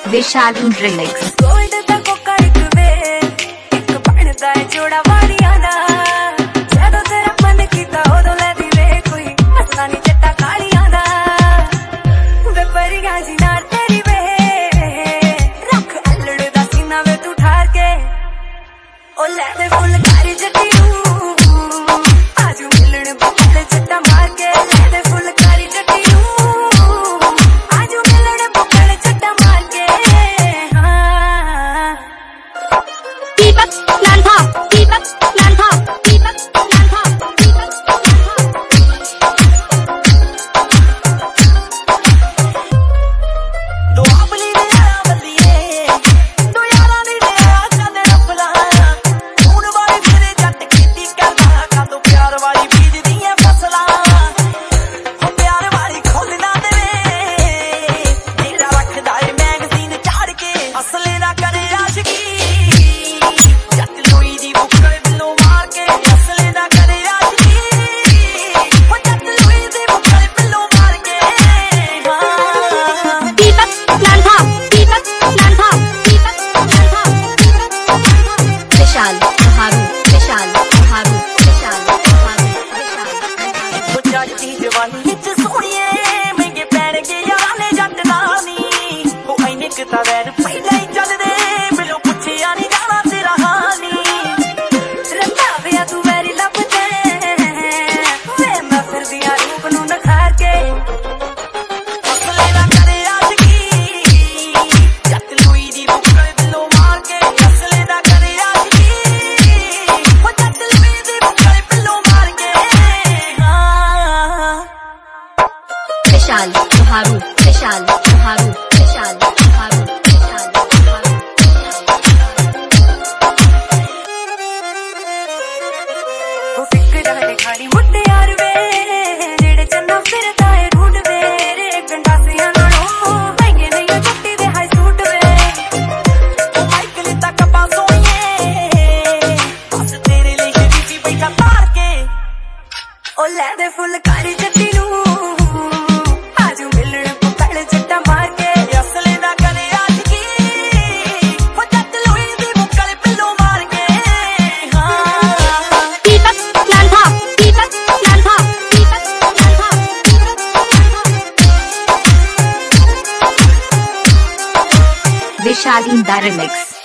विशाल remix. जोड़ा वालिया जदों तेरा मन किता उदों लैदी वे कोई मसला नी जट्टा कालिया दा वे परियां जी नाल तेरी वे रख अल्लड़ दा सीना वे तू ठार के ओ लै दे फुलकारी जट्टी नूं आजू मिलण बुक्कड़ जट्टा मार के लै दे फुलकारी जट्टी नूं आजू मिलण बुक्कड़ जट्टा मार के हाँ दीपक नानहा खाड़ी मुट्टे यार वे जेड़े चन्ना फिरदा है ढूंढ वे रे गंडासियां नालों महंगे नहीं ओ जट्टी दे हाई सूट वे ओ माइकल तक पास होइए बस तेरे लिए बीबी बैठा तार के ओ लै दे फुलकारी जट्टी नूं आजू मिलण बुक्कड़ जट्टा मार के असले दा करे आज की ओ जट लोई दी बुक्कड़ पिल्लो मार के हाँ दीपक नानहा विशाल रिमिक्स।